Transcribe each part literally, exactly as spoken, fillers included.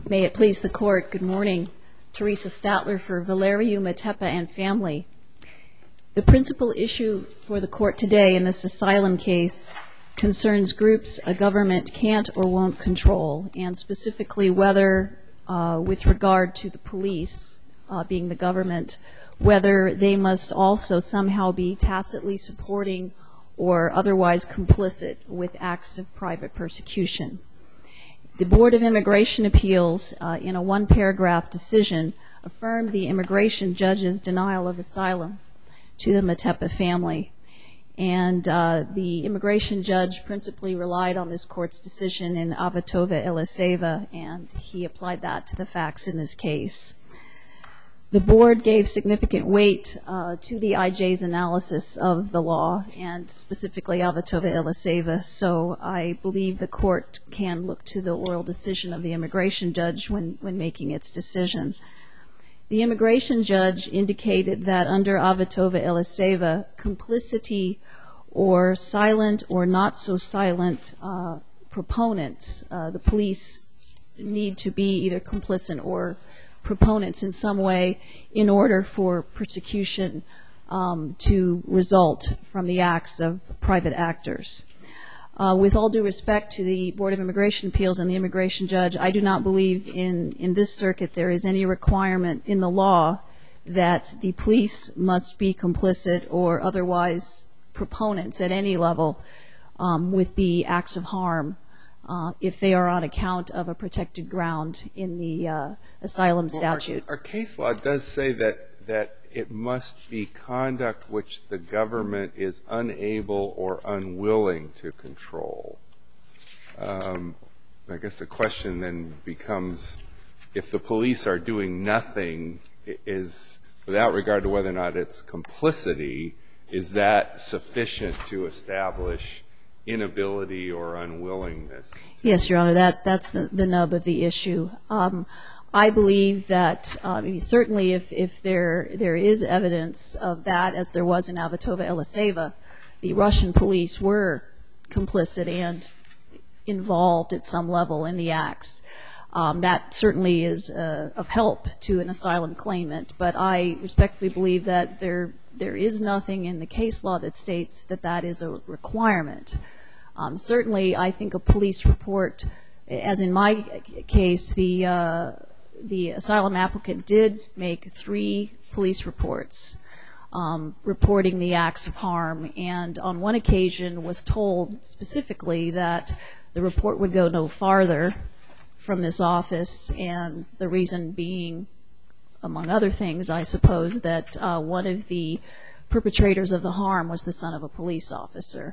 May it please the Court, good morning. Teresa Statler for Valeriu Matepa and family. The principal issue for the Court today in this asylum case concerns groups a government can't or won't control, and specifically whether, uh, with regard to the police, uh, being the government, whether they must also somehow be tacitly supporting or otherwise complicit with acts of private persecution. The Board of Immigration Appeals, uh, in a one-paragraph decision, affirmed the immigration judge's denial of asylum to the Matepa family. And uh, the immigration judge principally relied on this Court's decision in Avitova Iliseva, and he applied that to the facts in this case. The Board gave significant weight uh, to the I J's analysis of the law, and specifically Avitova Iliseva, so I believe the Court can look to the oral decision of the immigration judge when, when making its decision. The immigration judge indicated that under Avitova Iliseva, complicity or silent or not so silent uh, proponents, uh, the police need to be either complicit or proponents in some way in order for persecution um, to result from the acts of private actors. Uh, with all due respect to the Board of Immigration Appeals and the immigration judge, I do not believe in, in this circuit there is any requirement in the law that the police must be complicit or otherwise proponents at any level um, with the acts of harm Uh, if they are on account of a protected ground in the uh, asylum statute. Well, our, our case law does say that, that it must be conduct which the government is unable or unwilling to control. Um, I guess the question then becomes, if the police are doing nothing, is, without regard to whether or not it's complicity, is that sufficient to establish inability or unwillingness? Yes, Your Honor, that, that's the, the nub of the issue. Um, I believe that uh, certainly if, if there, there is evidence of that, as there was in Avitova Iliseva, the Russian police were complicit and involved at some level in the acts. Um, that certainly is uh, of help to an asylum claimant, but I respectfully believe that there, there is nothing in the case law that states that that is a requirement. Um, certainly, I think a police report, as in my case, the uh, the asylum applicant did make three police reports um, reporting the acts of harm, and on one occasion was told specifically that the report would go no farther from this office, and the reason being, among other things, I suppose, that uh, one of the perpetrators of the harm was the son of a police officer.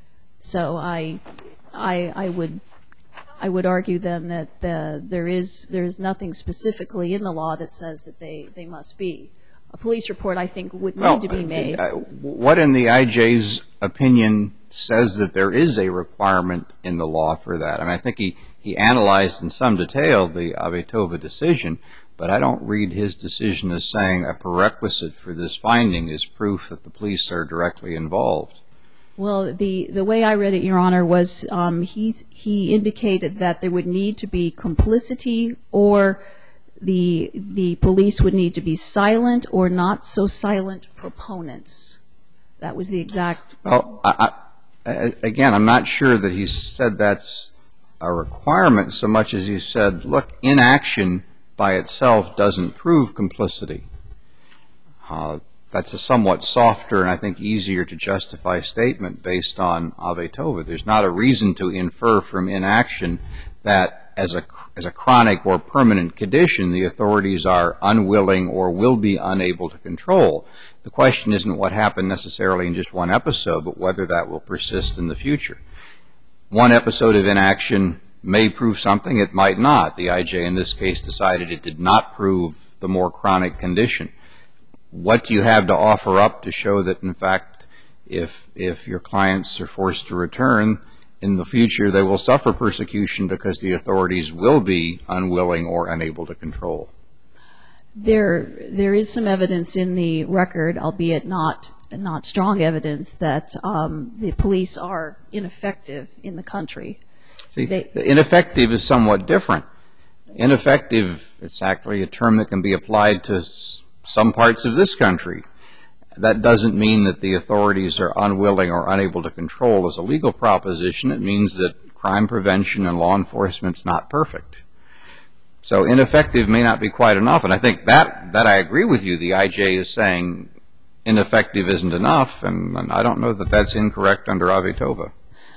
So I, I, I would, I would argue then that the, there is there is nothing specifically in the law that says that they, they must be. A police report, I think, would need well, to be made. Uh, what in the I J's opinion says that there is a requirement in the law for that? I mean, I think he, he analyzed in some detail the Avitova decision, but I don't read his decision as saying a prerequisite for this finding is proof that the police are directly involved. Well, the, the way I read it, Your Honor, was um, he's, he indicated that there would need to be complicity, or the, the police would need to be silent or not so silent proponents. That was the exact... Well, I, I, again, I'm not sure that he said that's a requirement so much as he said, look, inaction by itself doesn't prove complicity. Uh, That's a somewhat softer and I think easier to justify statement based on Avitova. There's not a reason to infer from inaction that as a, as a chronic or permanent condition, the authorities are unwilling or will be unable to control. The question isn't what happened necessarily in just one episode, but whether that will persist in the future. One episode of inaction may prove something, it might not. The I J in this case decided it did not prove the more chronic condition. What do you have to offer up to show that, in fact, if if your clients are forced to return, in the future they will suffer persecution because the authorities will be unwilling or unable to control? There, there is some evidence in the record, albeit not not strong evidence, that um, the police are ineffective in the country. See, they, ineffective is somewhat different. ineffective, it's actually a term that can be applied to some parts of this country. That doesn't mean that the authorities are unwilling or unable to control as a legal proposition. It means that crime prevention and law enforcement is not perfect. So ineffective may not be quite enough, and I think that, that I agree with you. The I J is saying ineffective isn't enough, and, and I don't know that that's incorrect under Avitova.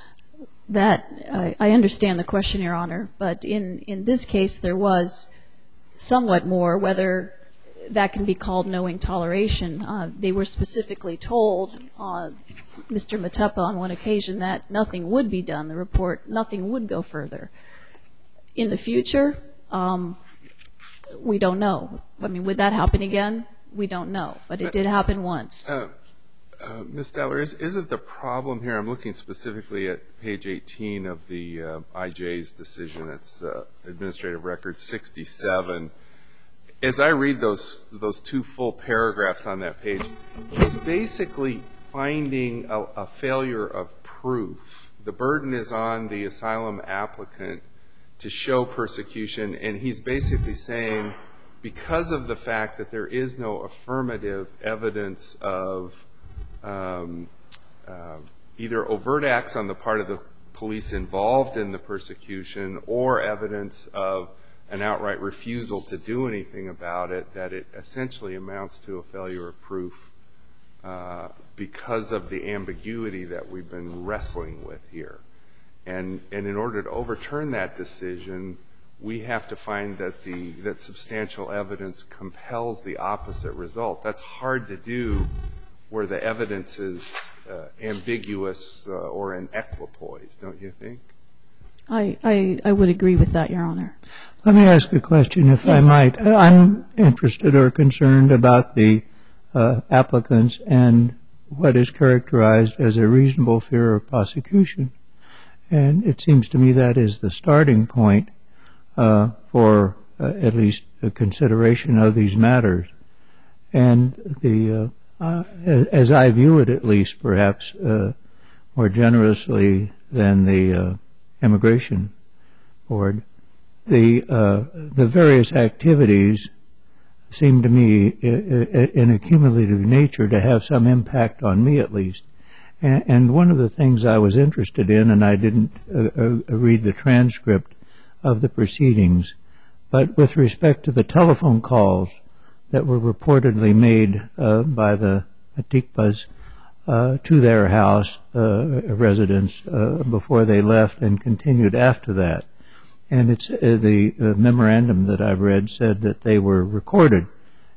That, I, I understand the question, Your Honor, but in, in this case there was somewhat more, whether that can be called knowing toleration. Uh, they were specifically told, uh, Mister Motepa on one occasion, that nothing would be done, the report, nothing would go further. In the future, um, we don't know. I mean, would that happen again? We don't know, but it did happen once. Uh, uh, Miz Statler, is, isn't the problem here, I'm looking specifically at page eighteen of the uh, I J's decision, it's uh, Administrative Record sixty-seven. As I read those, those two full paragraphs on that page, he's basically finding a, a failure of proof. The burden is on the asylum applicant to show persecution, and he's basically saying, because of the fact that there is no affirmative evidence of um, uh, either overt acts on the part of the police involved in the persecution or evidence of an outright refusal to do anything about it, that it essentially amounts to a failure of proof uh, because of the ambiguity that we've been wrestling with here. And, and in order to overturn that decision, we have to find that the that substantial evidence compels the opposite result. That's hard to do where the evidence is uh, ambiguous uh, or in equipoise, don't you think? I, I, I would agree with that, Your Honor. Let me ask a question, if Yes. I might. I'm interested or concerned about the uh, applicants and what is characterized as a reasonable fear of prosecution. And it seems to me that is the starting point uh, for uh, at least a consideration of these matters. And the uh, uh, as I view it, at least perhaps uh, more generously than the uh, Immigration Board, the uh, the various activities seem to me in a cumulative nature to have some impact on me at least. And, and one of the things I was interested in, and I didn't uh, uh, read the transcript of the proceedings, but with respect to the telephone calls that were reportedly made uh, by the Atikpas uh, to their house uh, residents uh, before they left and continued after that. And it's uh, the uh, memorandum that I've read said that they were recorded.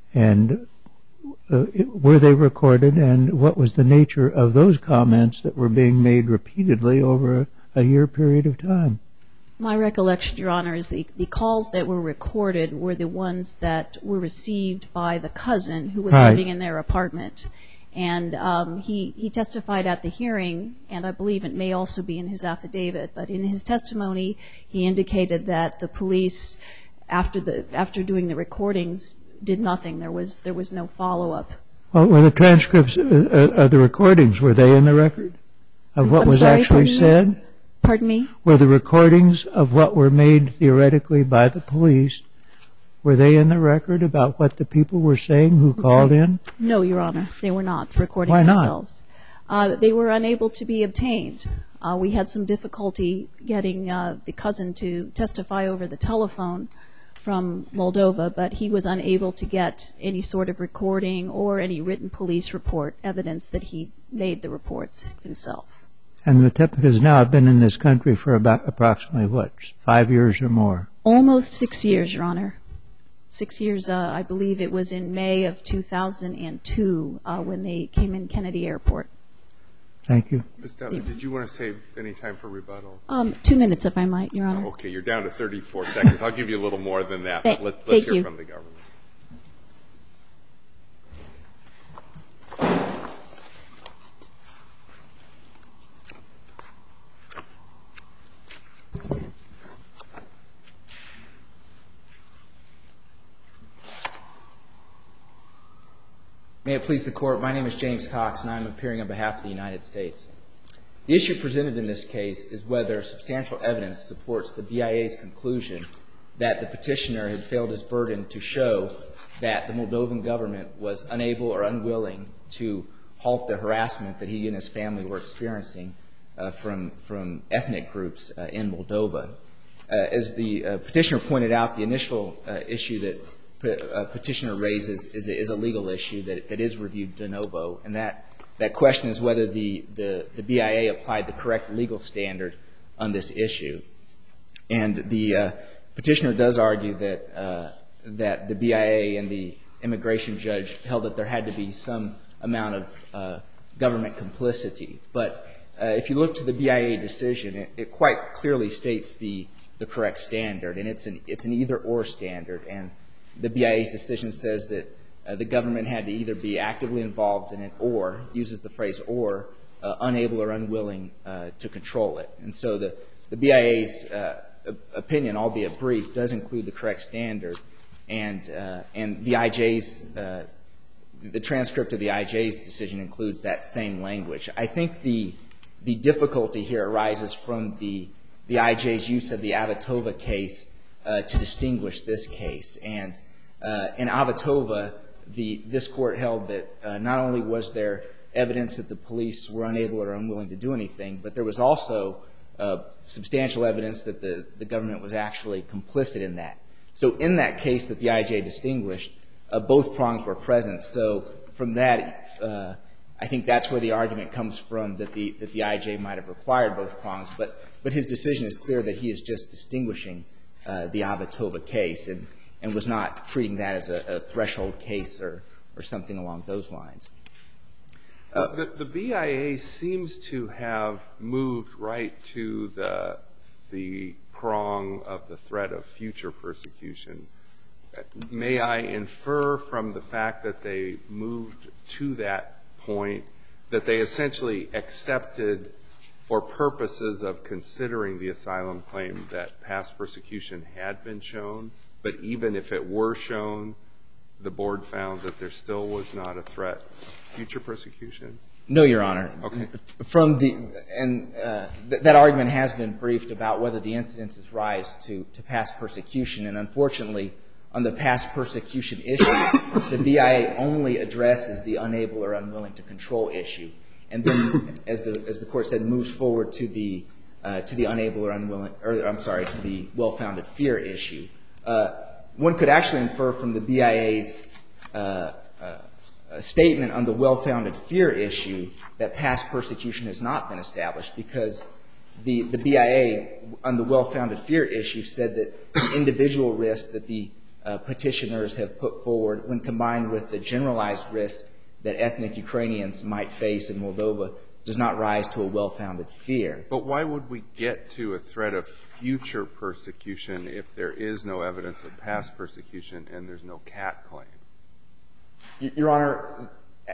And uh, were they recorded, and what was the nature of those comments that were being made repeatedly over a, a year period of time? My recollection, Your Honor, is the, the calls that were recorded were the ones that were received by the cousin who was Right. living in their apartment. And um, he, he testified at the hearing, and I believe it may also be in his affidavit, but in his testimony he indicated that the police, after the after doing the recordings, did nothing. There was there was no follow-up. Well, were the transcripts uh, uh, of the recordings, were they in the record of what I'm was sorry, actually pardon me? said? Pardon me? Were the recordings of what were made theoretically by the police, were they in the record about what the people were saying who called in? No, Your Honor, they were not, the recordings Why not? themselves. Uh, they were unable to be obtained. Uh, we had some difficulty getting uh, the cousin to testify over the telephone from Moldova, but he was unable to get any sort of recording or any written police report evidence that he made the reports himself. And the Motepa has now been in this country for about approximately, what, five years or more? Almost six years, Your Honor. Six years, uh, I believe it was in May of two thousand two uh, when they came in Kennedy Airport. Thank you. Miz Statler, did you want to save any time for rebuttal? Um, two minutes, if I might, Your Honor. Oh, okay, you're down to thirty-four seconds. I'll give you a little more than that, but Thank- let, let's thank hear you. from the government. May it please the Court, my name is James Cox, and I am appearing on behalf of the United States. The issue presented in this case is whether substantial evidence supports the B I A's conclusion that the petitioner had failed his burden to show that the Moldovan government was unable or unwilling to halt the harassment that he and his family were experiencing uh, from, from ethnic groups uh, in Moldova. Uh, as the uh, petitioner pointed out, the initial uh, issue that pe- uh, petitioner raises is a, is a legal issue that, that is reviewed de novo, and that, that question is whether the, the, the B I A applied the correct legal standard on this issue. And the uh, petitioner does argue that, uh, that the B I A and the immigration judge held that there had to be some amount of uh, government complicity. But uh, if you look to the B I A decision, it, it quite clearly states the, the correct standard, and it's an, it's an either-or standard. And the B I A's decision says that uh, the government had to either be actively involved in it or, uses the phrase or, uh, unable or unwilling uh, to control it. And so the, the B I A's uh, opinion, albeit brief, does include the correct standard. And, uh, and the I J's, uh, the transcript of the I J's decision includes that same language. I think the, the difficulty here arises from the, the I J's use of the Avitova case uh, to distinguish this case. And uh, in Avitova, the, this court held that uh, not only was there evidence that the police were unable or unwilling to do anything, but there was also uh, substantial evidence that the, the government was actually complicit in that. So in that case that the I J distinguished, uh, both prongs were present. So from that, uh, I think that's where the argument comes from, that the, that the I J might have required both prongs. But, but his decision is clear that he is just distinguishing uh, the Avitova case and, and was not treating that as a, a threshold case or, or something along those lines. Uh, the, the B I A seems to have moved right to the, the prong of the threat of future persecution. May I infer from the fact that they moved to that point that they essentially accepted, for purposes of considering the asylum claim, that past persecution had been shown, but even if it were shown, the board found that there still was not a threat of future persecution? No, Your Honor. Okay. From the, and uh, th- that argument has been briefed about whether the incidences rise to, to past persecution. And unfortunately, on the past persecution issue, the B I A only addresses the unable or unwilling to control issue. And then, as the, as the court said, moves forward to the, uh, to the unable or unwilling, or I'm sorry, to the well-founded fear issue. Uh, one could actually infer from the B I A's uh, uh, a statement on the well-founded fear issue that past persecution has not been established, because the, the B I A on the well-founded fear issue said that the individual risk that the uh, petitioners have put forward, when combined with the generalized risk that ethnic Ukrainians might face in Moldova, does not rise to a well-founded fear. But why would we get to a threat of future persecution if there is no evidence of past persecution and there's no cat claim? Your Honor,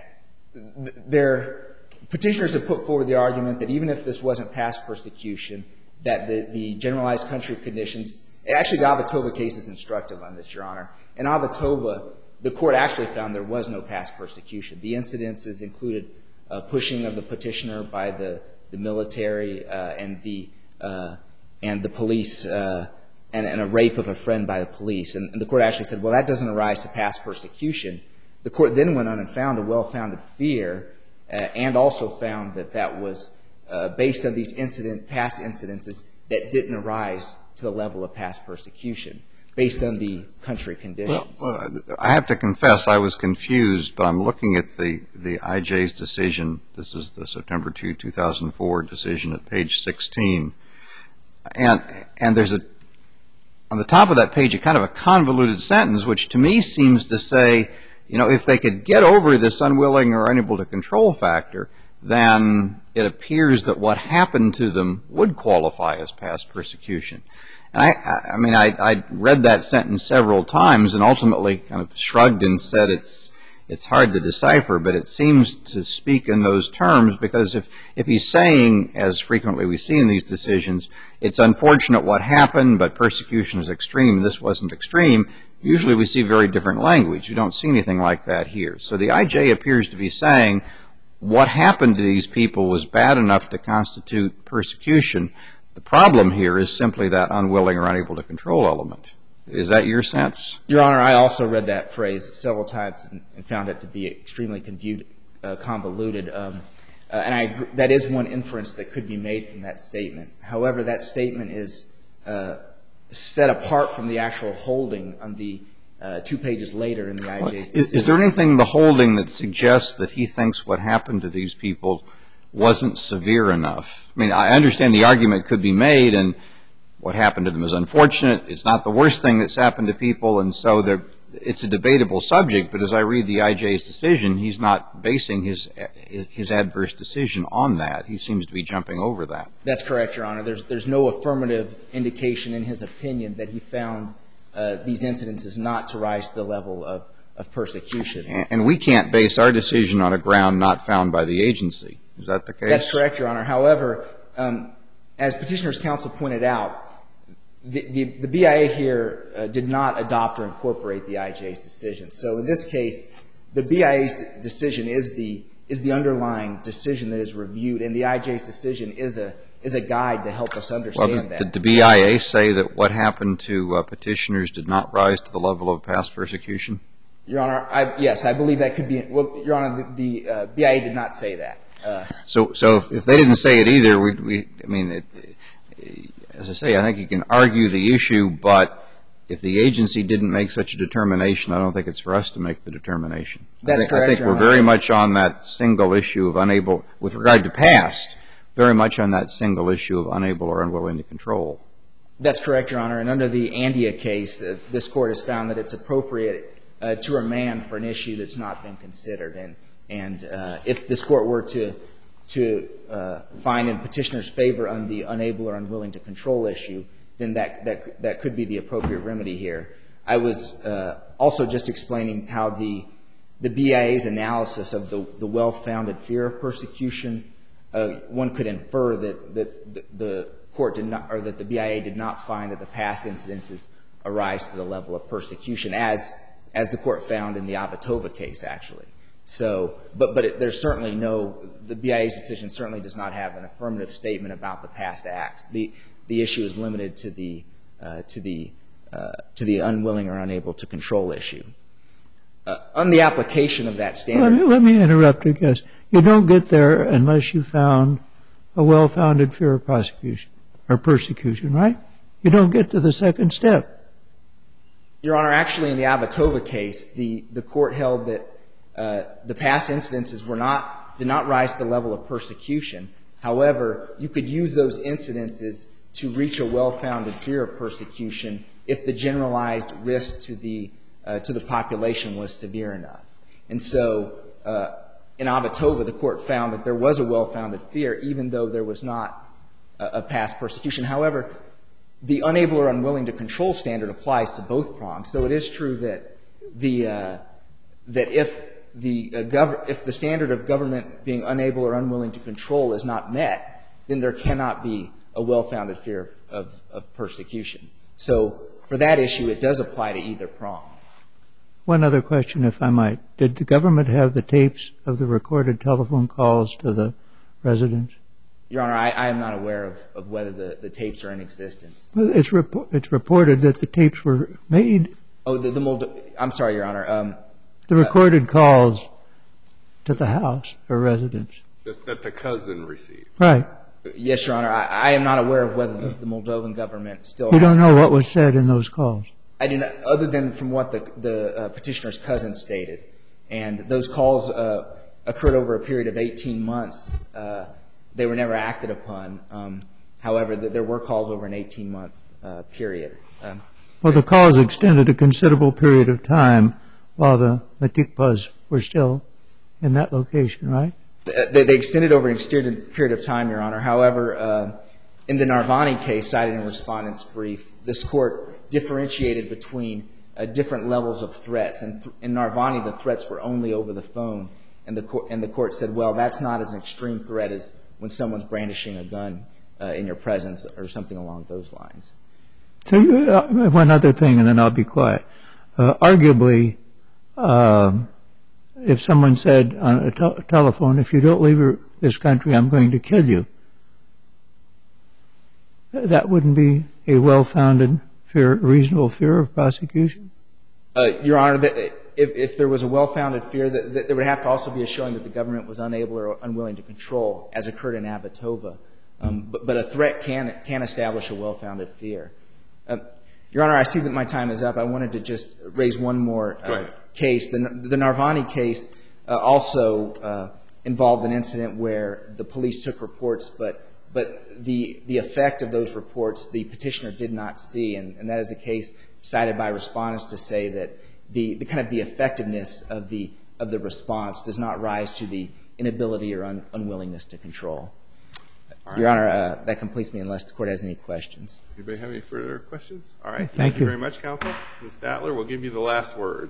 their petitioners have put forward the argument that even if this wasn't past persecution, that the, the generalized country conditions, actually the Avitova case is instructive on this, Your Honor. In Avitova, the court actually found there was no past persecution. The incidences included uh, pushing of the petitioner by the, the military uh, and the uh, and the police uh, and, and a rape of a friend by the police. And, and the court actually said, well, that doesn't arise to past persecution. The court then went on and found a well-founded fear uh, and also found that that was uh, based on these incident, past incidences that didn't arise to the level of past persecution, based on the country conditions. Well, well, I have to confess I was confused, but I'm looking at the, the I J's decision. This is the September second, two thousand four decision at page sixteen. And, and there's a, on the top of that page, a kind of a convoluted sentence, which to me seems to say, you know, if they could get over this unwilling or unable to control factor, then it appears that what happened to them would qualify as past persecution. And I, I mean, I, I read that sentence several times and ultimately kind of shrugged and said it's it's hard to decipher, but it seems to speak in those terms, because if, if he's saying, as frequently we see in these decisions, it's unfortunate what happened, but persecution is extreme, this wasn't extreme, usually we see very different language. You don't see anything like that here. So the I J appears to be saying what happened to these people was bad enough to constitute persecution. The problem here is simply that unwilling or unable to control element. Is that your sense? Your Honor, I also read that phrase several times and, and found it to be extremely convu- uh, convoluted. Um, uh, and I agree, that is one inference that could be made from that statement. However, that statement is uh, set apart from the actual holding on the uh, two pages later in the I J's decision. Is, is there anything in the holding that suggests that he thinks what happened to these people wasn't severe enough? I mean, I understand the argument could be made, and what happened to them is unfortunate. It's not the worst thing that's happened to people, and so it's a debatable subject. But as I read the I J's decision, he's not basing his his adverse decision on that. He seems to be jumping over that. That's correct, Your Honor. There's there's no affirmative indication in his opinion that he found uh, these incidences not to rise to the level of, of persecution. And, and we can't base our decision on a ground not found by the agency. Is that the case? That's correct, Your Honor. However, um, as Petitioner's counsel pointed out, The, the, the B I A here uh, did not adopt or incorporate the I J's decision. So in this case, the B I A's d- decision is the is the underlying decision that is reviewed, and the I J's decision is a is a guide to help us understand well, did, that. Did the B I A say that what happened to uh, petitioners did not rise to the level of past persecution? Your Honor, I, yes, I believe that could be. Well, Your Honor, the, the uh, B I A did not say that. Uh, so, so if, if they didn't say it either, we, we I mean. It, As I say, I think you can argue the issue, but if the agency didn't make such a determination, I don't think it's for us to make the determination. That's I think, correct, I think Your we're Honor. very much on that single issue of unable, with regard to past, very much on that single issue of unable or unwilling to control. That's correct, Your Honor. And under the Andia case, uh, this Court has found that it's appropriate uh, to remand for an issue that's not been considered. And, and uh, if this Court were to to uh, find in petitioner's favor on the unable or unwilling to control issue, then that, that, that could be the appropriate remedy here. I was uh, also just explaining how the, the B I A's analysis of the, the well-founded fear of persecution, uh, one could infer that, that the, the court did not, or that the B I A did not find that the past incidences arise to the level of persecution, as, as the court found in the Avitova case, actually. So, but, but it, there's certainly no, the B I A's decision certainly does not have an affirmative statement about the past acts. The, the issue is limited to the, uh, to the, uh, to the unwilling or unable to control issue. Uh, on the application of that standard. Let me, let me interrupt, I guess. You don't get there unless you found a well-founded fear of prosecution or persecution, right? You don't get to the second step. Your Honor, actually in the Avitova case, the, the court held that Uh, the past incidences were not, did not rise to the level of persecution. However, you could use those incidences to reach a well-founded fear of persecution if the generalized risk to the, uh, to the population was severe enough. And so, uh, in Avitova, the court found that there was a well-founded fear, even though there was not a, a past persecution. However, the unable or unwilling to control standard applies to both prongs. So it is true that the, uh, that if the uh, gov- if the standard of government being unable or unwilling to control is not met, then there cannot be a well-founded fear of, of, of persecution. So for that issue, it does apply to either prong. One other question, if I might. Did the government have the tapes of the recorded telephone calls to the residents? Your Honor, I, I am not aware of, of whether the, the tapes are in existence. Well, it's, repo- it's reported that the tapes were made. Oh, the, the Moldo- I'm sorry, Your Honor. Um, The recorded calls to the house or residence. That, that the cousin received. Right. yes, Your Honor. I, I am not aware of whether the, the Moldovan government still You has don't know what was said in those calls? I do not, other than from what the, the uh, petitioner's cousin stated. And those calls uh, occurred over a period of eighteen months. Uh, they were never acted upon. Um, however, th- there were calls over an eighteen-month uh, period. Um, Well, the calls extended a considerable period of time while the Matikpas were still in that location, right? They, they extended over an extended period of time, Your Honor. However, uh, in the Narvani case cited in Respondent's brief, this Court differentiated between uh, different levels of threats. And th- in Narvani, the threats were only over the phone. And the, court, and the Court said, well, that's not as an extreme threat as when someone's brandishing a gun uh, in your presence or something along those lines. So you, uh, one other thing, and then I'll be quiet. Uh, arguably, um, if someone said on a te- telephone, if you don't leave this country, I'm going to kill you, that wouldn't be a well-founded fear, reasonable fear of prosecution? Uh, Your Honor, that if, if there was a well-founded fear, that, that there would have to also be a showing that the government was unable or unwilling to control, as occurred in Abitoba. Um, but, but a threat can, can establish a well-founded fear. Uh, Your Honor, I see that my time is up. I wanted to just raise one more uh, case. The, the Narvani case uh, also uh, involved an incident where the police took reports, but but the the effect of those reports the petitioner did not see, and, and that is a case cited by respondents to say that the, the kind of the effectiveness of the of the response does not rise to the inability or un, unwillingness to control. Right. Your Honor, uh, that completes me unless the Court has any questions. Anybody have any further questions? All right. Thank, Thank you. you very much, counsel. Miz Statler, we'll give you the last word.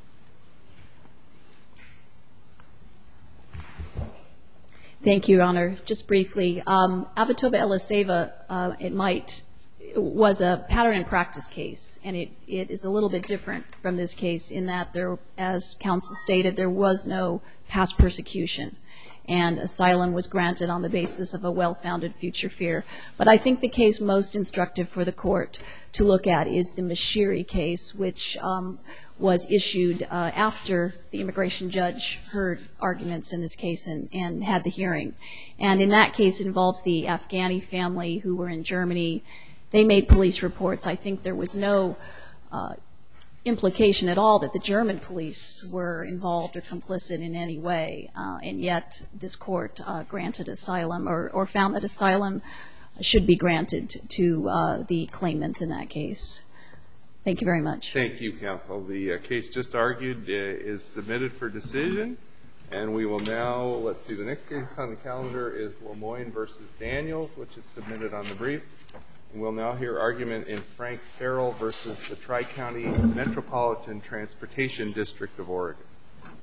Thank you, Your Honor. Just briefly, um, Avitoba-Eliseva, uh, it might, was a pattern and practice case, and it, it is a little bit different from this case in that there, as counsel stated, there was no past persecution, and asylum was granted on the basis of a well-founded future fear. But I think the case most instructive for the Court to look at is the Mashiri case, which um, was issued uh, after the immigration judge heard arguments in this case and, and had the hearing. And in that case, it involves the Afghani family who were in Germany. They made police reports. I think there was no uh, implication at all that the German police were involved or complicit in any way, uh, and yet this Court uh, granted asylum or, or found that asylum should be granted to uh, the claimants in that case. Thank you very much. Thank you, counsel. The uh, case just argued uh, is submitted for decision, and we will now, let's see, the next case on the calendar is Lemoyne versus Daniels, which is submitted on the brief. And we'll now hear argument in Frank Farrell versus the Tri-County Metropolitan Transportation District of Oregon.